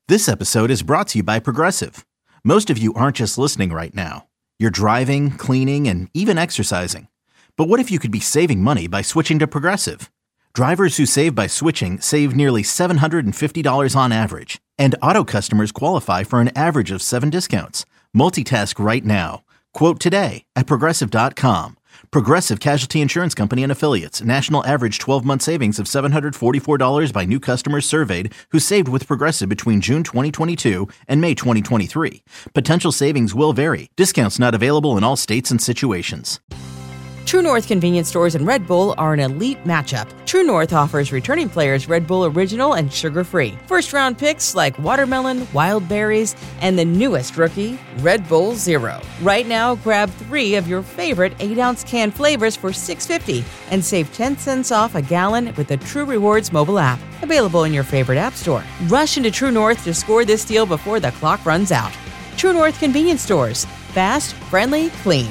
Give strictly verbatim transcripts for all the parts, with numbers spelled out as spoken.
This episode is brought to you by Progressive. Most of you aren't just listening right now. You're driving, cleaning, and even exercising. But what if you could be saving money by switching to Progressive? Drivers who save by switching save nearly seven hundred fifty dollars on average. And auto customers qualify for an average of seven discounts. Multitask right now. Quote today at Progressive dot com. Progressive Casualty Insurance Company and Affiliates. National average twelve-month savings of seven hundred forty-four dollars by new customers surveyed who saved with Progressive between June twenty twenty-two and May twenty twenty-three. Potential savings will vary. Discounts not available in all states and situations. True North convenience stores and Red Bull are an elite matchup. True North offers returning players Red Bull Original and sugar-free. First-round picks like watermelon, wild berries, and the newest rookie, Red Bull Zero. Right now, grab three of your favorite eight-ounce can flavors for six dollars and fifty cents and save ten cents off a gallon with the True Rewards mobile app. Available in your favorite app store. Rush into True North to score this deal before the clock runs out. True North convenience stores. Fast, friendly, clean.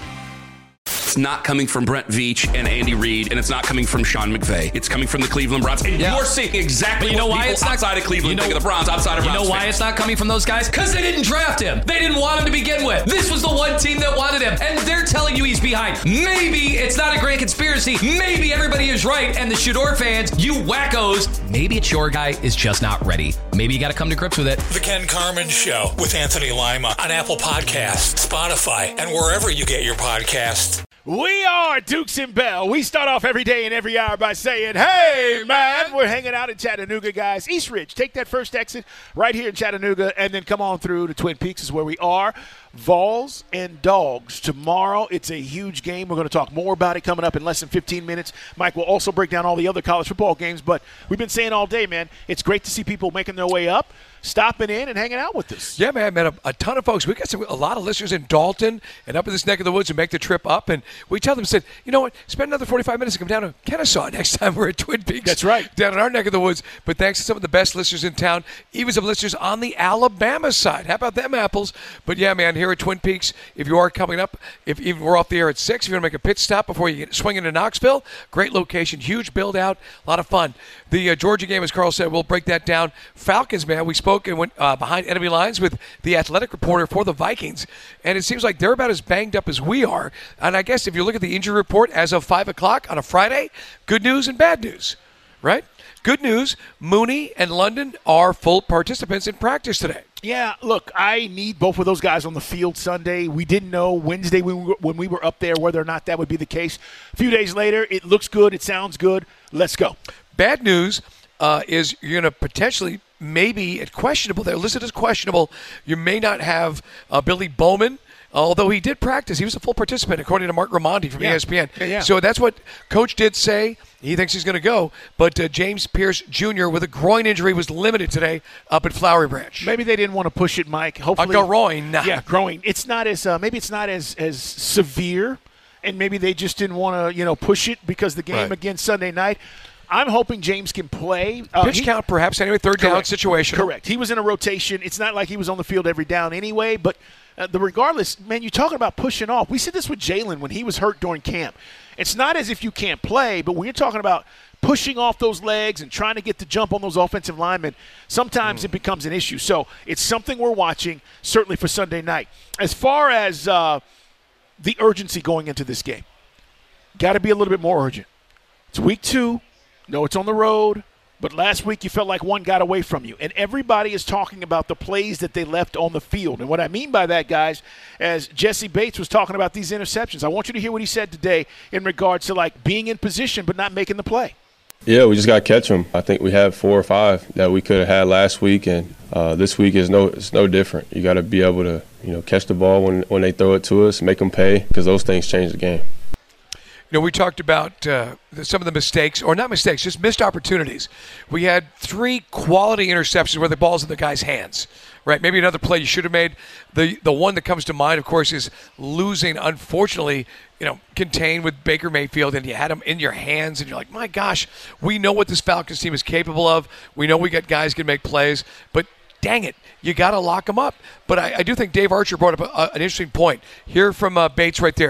It's not coming from Brent Veach and Andy Reid, and it's not coming from Sean McVay. It's coming from the Cleveland Browns. And yeah. you're seeing exactly you know what why people it's not, outside of Cleveland you know, think of the Browns, outside of You Browns know why fans. It's not coming from those guys? Because they didn't draft him. They didn't want him to begin with. This was the one team that wanted him, and they're telling you he's behind. Maybe it's not a great conspiracy. Maybe everybody is right, and the Shador fans, you wackos, maybe it's your guy is just not ready. Maybe you got to come to grips with it. The Ken Carman Show with Anthony Lima on Apple Podcasts, Spotify, and wherever you get your podcasts. We are Dukes and Bell. We start off every day and every hour by saying, hey, man, we're hanging out in Chattanooga, guys. East Ridge, take that first exit right here in Chattanooga, and then come on through to Twin Peaks is where we are. Vols and Dogs. Tomorrow, it's a huge game. We're going to talk more about it coming up in less than fifteen minutes. Mike will also break down all the other college football games, but we've been saying all day, man, it's great to see people making their way up, stopping in and hanging out with us. Yeah, man, man, a, a ton of folks. We got some, a lot of listeners in Dalton and up in this neck of the woods who make the trip up, and we tell them, said, you know what, spend another forty-five minutes and come down to Kennesaw next time we're at Twin Peaks. That's right. Down in our neck of the woods. But thanks to some of the best listeners in town, even some listeners on the Alabama side. How about them apples? But yeah, man, here at Twin Peaks, if you are coming up, if even we're off the air at six, if you're going to make a pit stop before you get, swing into Knoxville, great location, huge build out, a lot of fun. The uh, Georgia game, as Carl said, we'll break that down. Falcons, man, we spoke and went uh, behind enemy lines with the athletic reporter for the Vikings, and it seems like they're about as banged up as we are. And I guess if you look at the injury report as of five o'clock on a Friday, good news and bad news, right? Good news, Mooney and London are full participants in practice today. Yeah, look, I need both of those guys on the field Sunday. We didn't know Wednesday when we were, when we were up there whether or not that would be the case. A few days later, it looks good. It sounds good. Let's go. Bad news uh, is you're going to potentially maybe at questionable. They're listed as questionable. You may not have uh, Billy Bowman. Although he did practice, he was a full participant, according to Mark Ramondi from yeah. E S P N. Yeah, yeah. So that's what Coach did say. He thinks he's going to go. But uh, James Pierce Junior with a groin injury was limited today up at Flowery Branch. Maybe they didn't want to push it, Mike. Hopefully, a groin. Yeah, groin. It's not as uh, maybe it's not as as severe, and maybe they just didn't want to you know push it because the game right. against Sunday night. I'm hoping James can play. Uh, Pitch he, count, perhaps, anyway, third correct, down situation. Correct. He was in a rotation. It's not like he was on the field every down anyway, but uh, the regardless, man, you're talking about pushing off. We said this with Jalen when he was hurt during camp. It's not as if you can't play, but when you're talking about pushing off those legs and trying to get the jump on those offensive linemen, sometimes mm. it becomes an issue. So it's something we're watching, certainly for Sunday night. As far as uh, the urgency going into this game, got to be a little bit more urgent. It's week two. No, it's on the road, but last week you felt like one got away from you. And everybody is talking about the plays that they left on the field. And what I mean by that, guys, as Jesse Bates was talking about these interceptions, I want you to hear what he said today in regards to, like, being in position but not making the play. Yeah, we just got to catch them. I think we have four or five that we could have had last week, and uh, this week is no it's no different. You got to be able to, you know, catch the ball when, when they throw it to us, make them pay, because those things change the game. You know, we talked about uh, some of the mistakes, or not mistakes, just missed opportunities. We had three quality interceptions where the ball's in the guy's hands, right? Maybe another play you should have made. The the one that comes to mind, of course, is losing, unfortunately, you know, contained with Baker Mayfield, and you had him in your hands, and you're like, my gosh, we know what this Falcons team is capable of. We know we got guys who can make plays, but dang it, you got to lock them up. But I, I do think Dave Archer brought up a, a, an interesting point. Here from uh, Bates right there.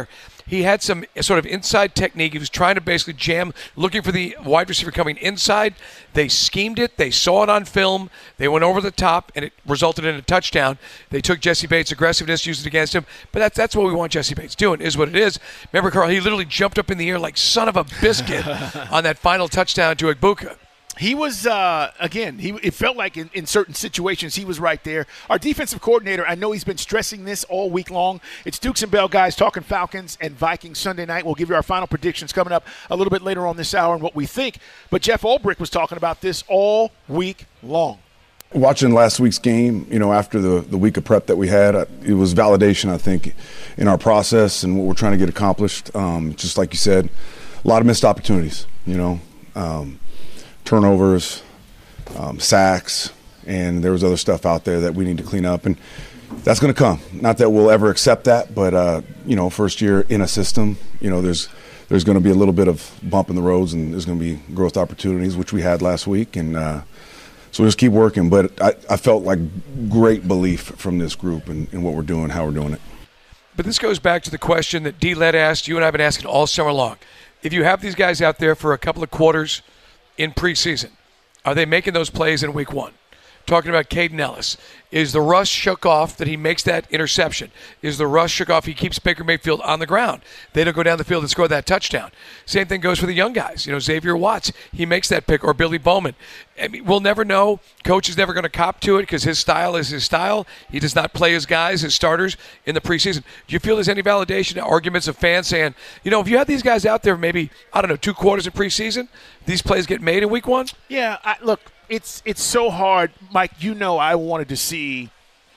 He had some sort of inside technique. He was trying to basically jam, looking for the wide receiver coming inside. They schemed it. They saw it on film. They went over the top, and it resulted in a touchdown. They took Jesse Bates' aggressiveness, used it against him. But that's that's what we want Jesse Bates doing, is what it is. Remember, Carl, he literally jumped up in the air like son of a biscuit on that final touchdown to Egbuka. He was, uh, again, he it felt like in, in certain situations he was right there. Our defensive coordinator, I know he's been stressing this all week long. It's Dukes and Bell, guys, talking Falcons and Vikings Sunday night. We'll give you our final predictions coming up a little bit later on this hour and what we think. But Jeff Ulbrich was talking about this all week long. Watching last week's game, you know, after the, the week of prep that we had, it was validation, I think, in our process and what we're trying to get accomplished. Um, just like you said, a lot of missed opportunities, you know. Um, turnovers, um, sacks, and there was other stuff out there that we need to clean up, and that's going to come. Not that we'll ever accept that, but uh, you know, first year in a system, you know, there's there's going to be a little bit of bump in the roads, and there's going to be growth opportunities, which we had last week, and uh, so we just keep working. But I, I felt like great belief from this group and, and what we're doing, how we're doing it. But this goes back to the question that D-Led asked, you and I have been asking all summer long. If you have these guys out there for a couple of quarters in preseason, are they making those plays in week one? Talking about Caden Ellis. Is the rush shook off that he makes that interception? Is the rush shook off he keeps Baker Mayfield on the ground? They don't go down the field and score that touchdown. Same thing goes for the young guys. You know, Xavier Watts, he makes that pick, or Billy Bowman. I mean, we'll never know. Coach is never going to cop to it because his style is his style. He does not play his guys, his starters, in the preseason. Do you feel there's any validation, arguments of fans saying, you know, if you have these guys out there maybe, I don't know, two quarters of preseason, these plays get made in week one? Yeah, I, look, it's it's so hard. Mike, you know I wanted to see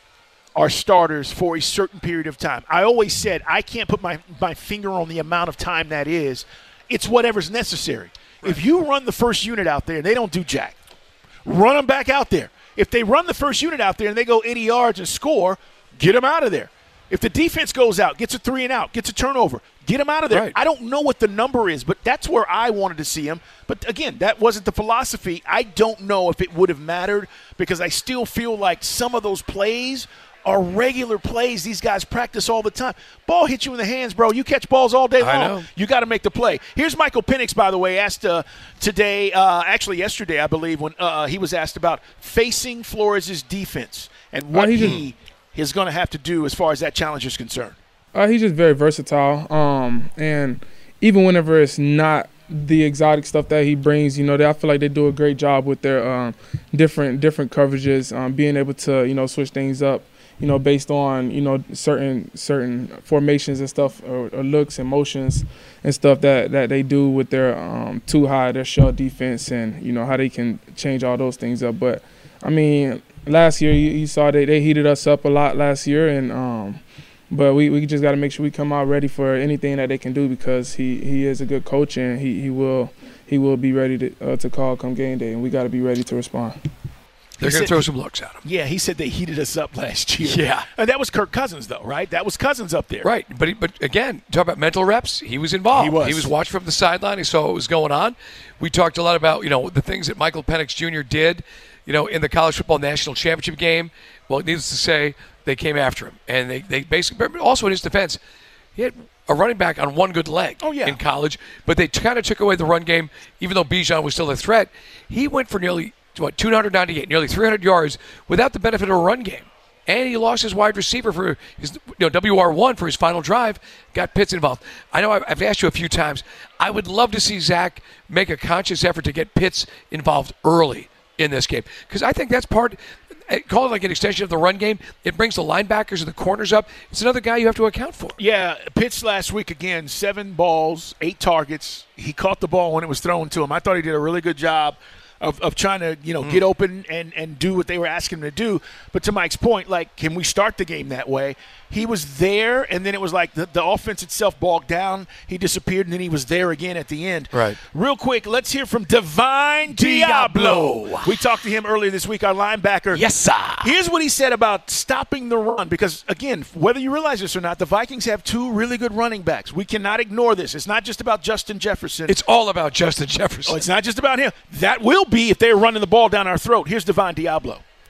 our starters for a certain period of time. I always said I can't put my, my finger on the amount of time that is. It's whatever's necessary. Right. If you run the first unit out there and they don't do jack, run them back out there. If they run the first unit out there and they go eighty yards and score, get them out of there. If the defense goes out, gets a three and out, gets a turnover, get them out of there. Right. I don't know what the number is, but that's where I wanted to see him. But, again, that wasn't the philosophy. I don't know if it would have mattered because I still feel like some of those plays are regular plays these guys practice all the time. Ball hits you in the hands, bro. You catch balls all day long. I know. You got to make the play. Here's Michael Penix, by the way, asked uh, today, uh, actually yesterday, I believe, when uh, he was asked about facing Flores' defense and what uh, he, he is going to have to do as far as that challenge is concerned. Uh, he's just very versatile. Um, and even whenever it's not the exotic stuff that he brings, you know, they, I feel like they do a great job with their um, different different coverages, um, being able to, you know, switch things up, you know, based on, you know, certain certain formations and stuff, or, or looks and motions and stuff that, that they do with their um, too high, their shell defense, and, you know, how they can change all those things up. But, I mean, last year you, you saw they, they heated us up a lot last year, and um, but we, we just got to make sure we come out ready for anything that they can do because he, he is a good coach, and he, he will he will be ready to uh, to call come game day, and we got to be ready to respond. They're going to throw some looks at him. Yeah, he said they heated us up last year. Yeah. And that was Kirk Cousins, though, right? That was Cousins up there. Right. But, he, but again, talk about mental reps. He was involved. He was. He was watching from the sideline. He saw what was going on. We talked a lot about, you know, the things that Michael Penix Junior did, you know, in the college football national championship game. Well, needless to say, they came after him. And they, they basically – also in his defense, he had a running back on one good leg oh, yeah. in college. But they kind of took away the run game, even though Bijan was still a threat. He went for nearly – what, two ninety-eight, nearly three hundred yards without the benefit of a run game. And he lost his wide receiver for his, you know, W R one for his final drive, got Pitts involved. I know I've asked you a few times, I would love to see Zach make a conscious effort to get Pitts involved early in this game. Because I think that's part, call it like an extension of the run game. It brings the linebackers and the corners up. It's another guy you have to account for. Yeah, Pitts last week, again, seven balls, eight targets. He caught the ball when it was thrown to him. I thought he did a really good job Of, of trying to, you know, mm. get open and, and do what they were asking him to do. But to Mike's point, like, can we start the game that way? He was there, and then it was like the, the offense itself bogged down. He disappeared, and then he was there again at the end. Right. Real quick, let's hear from Divine Diablo. We talked to him earlier this week, our linebacker. Yes, sir. Here's what he said about stopping the run, because, again, whether you realize this or not, the Vikings have two really good running backs. We cannot ignore this. It's not just about Justin Jefferson. It's all about Justin Jefferson. Oh, it's not just about him. That will be if they're running the ball down our throat. Here's Divine Diablo.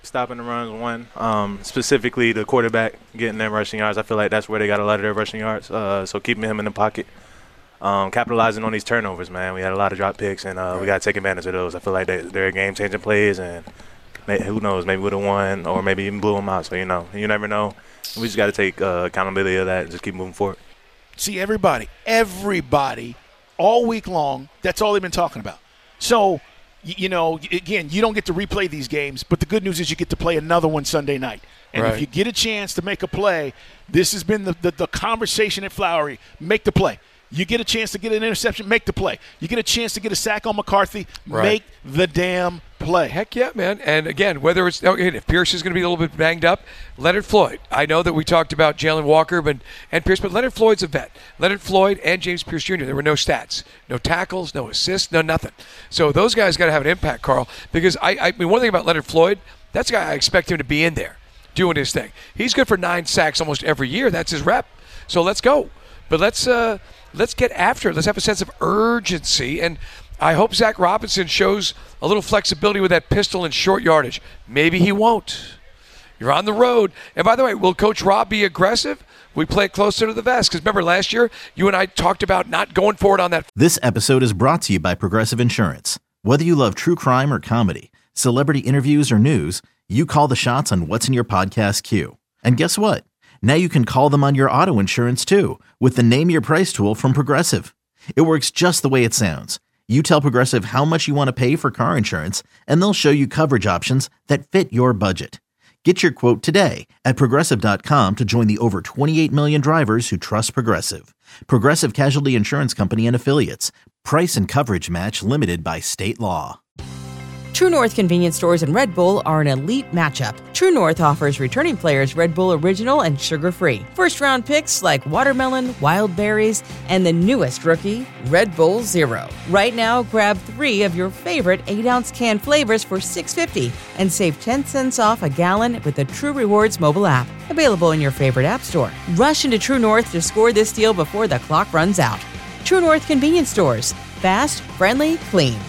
stopping the runs, one. Um, specifically, the quarterback getting them rushing yards. I feel like that's where they got a lot of their rushing yards. Uh, so keeping him in the pocket, um, capitalizing on these turnovers, man. We had a lot of drop picks, and uh, we got to take advantage of those. I feel like they, they're game-changing plays, and may, who knows, maybe we would have won or maybe even blew them out. So, you know, you never know. We just got to take uh, accountability of that and just keep moving forward. See, everybody, everybody, all week long, that's all they've been talking about. So, you know, again, you don't get to replay these games, but the good news is you get to play another one Sunday night. And right. if you get a chance to make a play, this has been the, the, the conversation at Flowery. Make the play. You get a chance to get an interception, make the play. You get a chance to get a sack on McCarthy, right. make the damn play. Heck yeah, man. And again, whether it's if Pierce is going to be a little bit banged up, Leonard Floyd. I know that we talked about Jalen Walker but, and Pierce, but Leonard Floyd's a vet. Leonard Floyd and James Pierce Junior, there were no stats, no tackles, no assists, no nothing. So those guys got to have an impact, Carl, because I, I mean, one thing about Leonard Floyd, that's a guy I expect him to be in there doing his thing. He's good for nine sacks almost every year. That's his rep. So let's go. But let's uh, let's get after it. Let's have a sense of urgency. And I hope Zach Robinson shows a little flexibility with that pistol and short yardage. Maybe he won't. You're on the road. And by the way, will Coach Rob be aggressive? We play it closer to the vest. Because remember, last year, you and I talked about not going forward on that. This episode is brought to you by Progressive Insurance. Whether you love true crime or comedy, celebrity interviews or news, you call the shots on what's in your podcast queue. And guess what? Now you can call them on your auto insurance too with the Name Your Price tool from Progressive. It works just the way it sounds. You tell Progressive how much you want to pay for car insurance, and they'll show you coverage options that fit your budget. Get your quote today at Progressive dot com to join the over twenty-eight million drivers who trust Progressive. Progressive Casualty Insurance Company and Affiliates. Price and coverage match limited by state law. True North convenience stores and Red Bull are an elite matchup. True North offers returning players Red Bull Original and sugar-free. First-round picks like watermelon, wild berries, and the newest rookie, Red Bull Zero. Right now, grab three of your favorite eight-ounce can flavors for six dollars and fifty cents and save ten cents off a gallon with the True Rewards mobile app. Available in your favorite app store. Rush into True North to score this deal before the clock runs out. True North convenience stores. Fast, friendly, clean.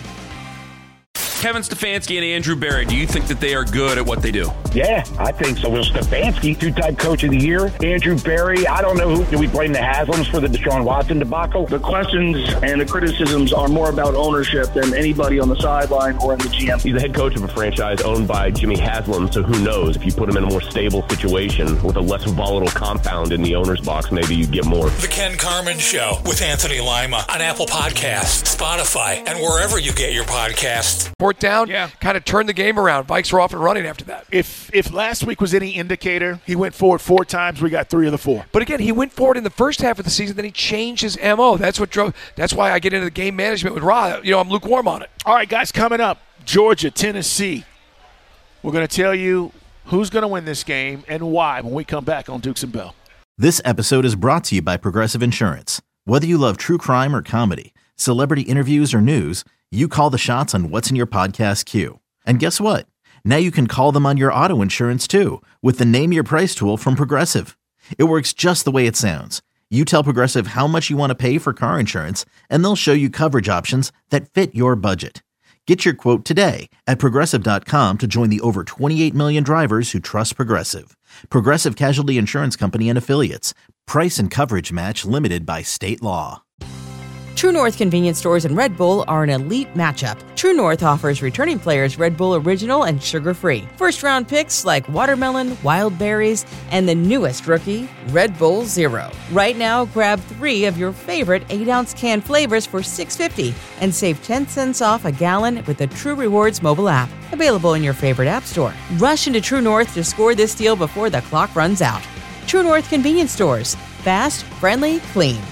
Kevin Stefanski and Andrew Berry, do you think that they are good at what they do? Yeah, I think so. Will Stefanski, two-time coach of the year. Andrew Berry, I don't know who. Do we blame the Haslams for the Deshaun Watson debacle? The questions and the criticisms are more about ownership than anybody on the sideline or in the G M. He's the head coach of a franchise owned by Jimmy Haslam, so who knows? If you put him in a more stable situation with a less volatile compound in the owner's box, maybe you get more. The Ken Carman Show with Anthony Lima on Apple Podcasts, Spotify, and wherever you get your podcasts. Down, yeah. kind of turned the game around. Vikes were off and running after that. If if last week was any indicator, he went forward four times. We got three of the four. But again, he went forward in the first half of the season. Then he changed his M O. That's what drove. That's why I get into the game management with Ra. You know, I'm lukewarm on it. All right, guys, coming up, Georgia, Tennessee. We're going to tell you who's going to win this game and why when we come back on Dukes and Bell. This episode is brought to you by Progressive Insurance. Whether you love true crime or comedy, celebrity interviews or news, you call the shots on what's in your podcast queue. And guess what? Now you can call them on your auto insurance too with the Name Your Price tool from Progressive. It works just the way it sounds. You tell Progressive how much you want to pay for car insurance, and they'll show you coverage options that fit your budget. Get your quote today at Progressive dot com to join the over twenty-eight million drivers who trust Progressive. Progressive Casualty Insurance Company and Affiliates. Price and coverage match limited by state law. True North convenience stores and Red Bull are an elite matchup. True North offers returning players Red Bull Original and sugar-free. First-round picks like watermelon, wild berries, and the newest rookie, Red Bull Zero. Right now, grab three of your favorite eight-ounce can flavors for six dollars and fifty cents and save ten cents off a gallon with the True Rewards mobile app. Available in your favorite app store. Rush into True North to score this deal before the clock runs out. True North convenience stores. Fast, friendly, clean.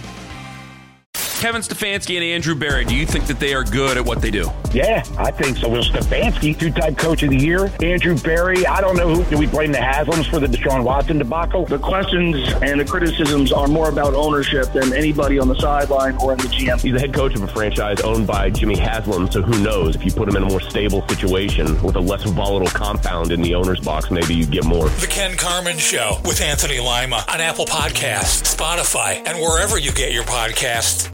Kevin Stefanski and Andrew Berry, do you think that they are good at what they do? Yeah, I think so. Will Stefanski, two-time coach of the year. Andrew Berry, I don't know who. Do we blame the Haslams for the Deshaun Watson debacle? The questions and the criticisms are more about ownership than anybody on the sideline or in the G M. He's the head coach of a franchise owned by Jimmy Haslam, so who knows? If you put him in a more stable situation with a less volatile compound in the owner's box, maybe you get more. The Ken Carman Show with Anthony Lima on Apple Podcasts, Spotify, and wherever you get your podcasts.